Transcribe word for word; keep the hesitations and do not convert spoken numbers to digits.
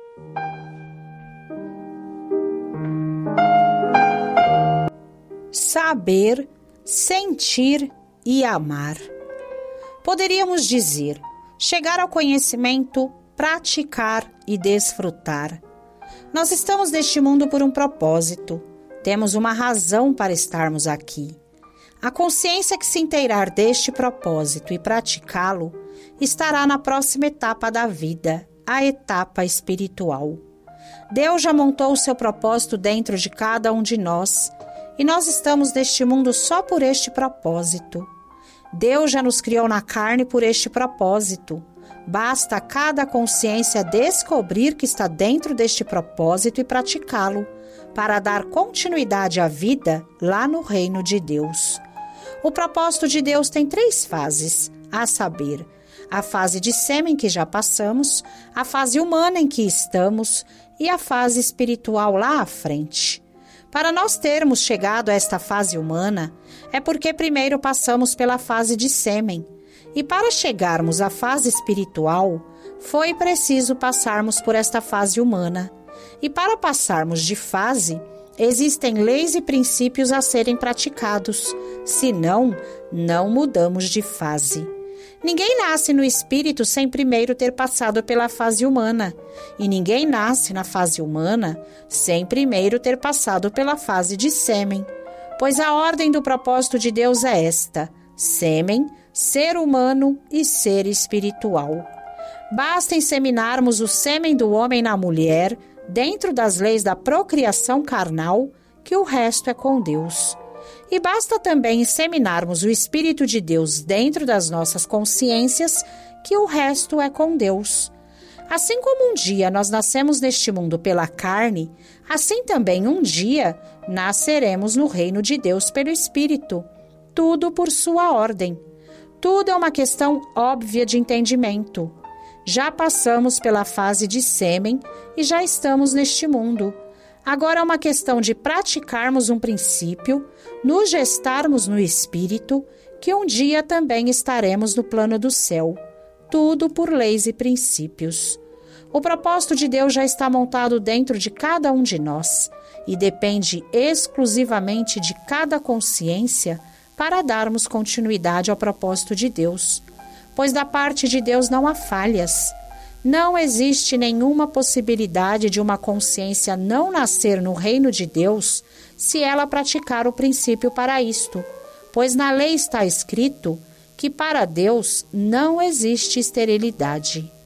Saber, sentir e amar. Poderíamos dizer, chegar ao conhecimento, praticar e desfrutar. Nós estamos neste mundo por um propósito. Temos uma razão para estarmos aqui. A consciência que se inteirar deste propósito e praticá-lo estará na próxima etapa da vida, a etapa espiritual. Deus já montou o seu propósito dentro de cada um de nós e nós estamos neste mundo só por este propósito. Deus já nos criou na carne por este propósito. Basta a cada consciência descobrir que está dentro deste propósito e praticá-lo, para dar continuidade à vida lá no reino de Deus. O propósito de Deus tem três fases, a saber, a fase de sêmen que já passamos, a fase humana em que estamos e a fase espiritual lá à frente. Para nós termos chegado a esta fase humana, é porque primeiro passamos pela fase de sêmen. E para chegarmos à fase espiritual, foi preciso passarmos por esta fase humana. E para passarmos de fase, existem leis e princípios a serem praticados. Senão, não mudamos de fase. Ninguém nasce no espírito sem primeiro ter passado pela fase humana. E ninguém nasce na fase humana sem primeiro ter passado pela fase de sêmen. Pois a ordem do propósito de Deus é esta: sêmen, ser humano e ser espiritual. Basta inseminarmos o sêmen do homem na mulher, dentro das leis da procriação carnal, que o resto é com Deus. E basta também inseminarmos o Espírito de Deus dentro das nossas consciências, que o resto é com Deus. Assim como um dia nós nascemos neste mundo pela carne, assim também um dia nasceremos no reino de Deus pelo Espírito. Tudo por sua ordem. Tudo é uma questão óbvia de entendimento. Já passamos pela fase de sêmen e já estamos neste mundo. Agora é uma questão de praticarmos um princípio, nos gestarmos no Espírito, que um dia também estaremos no plano do céu. Tudo por leis e princípios. O propósito de Deus já está montado dentro de cada um de nós e depende exclusivamente de cada consciência para darmos continuidade ao propósito de Deus. Pois da parte de Deus não há falhas. Não existe nenhuma possibilidade de uma consciência não nascer no reino de Deus se ela praticar o princípio para isto, pois na lei está escrito que para Deus não existe esterilidade.